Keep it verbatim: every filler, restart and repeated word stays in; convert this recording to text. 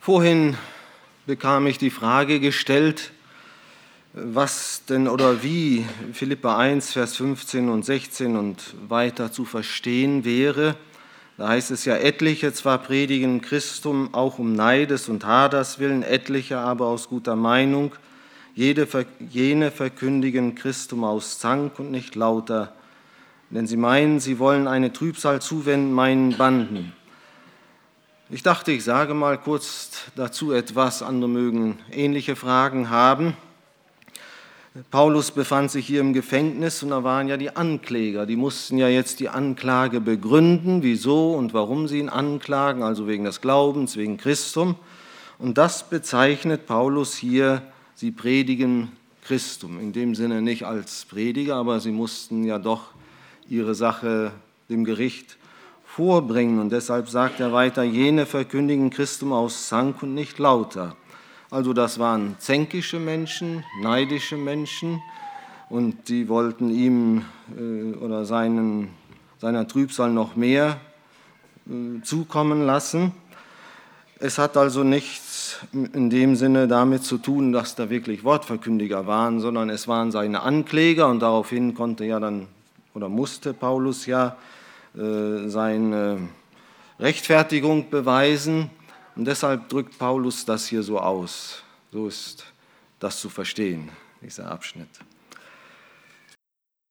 Vorhin bekam ich die Frage gestellt, was denn oder wie Philipper eins, Vers fünfzehn und sechzehn und weiter zu verstehen wäre. Da heißt es ja, etliche zwar predigen Christum auch um Neides und Haders willen, etliche aber aus guter Meinung, jede, jene verkündigen Christum aus Zank und nicht lauter, denn sie meinen, sie wollen eine Trübsal zuwenden meinen Banden. Ich dachte, ich sage mal kurz dazu etwas, andere mögen ähnliche Fragen haben. Paulus befand sich hier im Gefängnis und da waren ja die Ankläger, die mussten ja jetzt die Anklage begründen, wieso und warum sie ihn anklagen, also wegen des Glaubens, wegen Christum. Und das bezeichnet Paulus hier, sie predigen Christum, in dem Sinne nicht als Prediger, aber sie mussten ja doch ihre Sache dem Gericht vorbringen. Und deshalb sagt er weiter, jene verkündigen Christum aus Zank und nicht lauter. Also das waren zänkische Menschen, neidische Menschen und die wollten ihm äh, oder seinen, seiner Trübsal noch mehr äh, zukommen lassen. Es hat also nichts in dem Sinne damit zu tun, dass da wirklich Wortverkündiger waren, sondern es waren seine Ankläger und daraufhin konnte ja dann oder musste Paulus ja äh, seine Rechtfertigung beweisen. Und deshalb drückt Paulus das hier so aus. So ist das zu verstehen, dieser Abschnitt.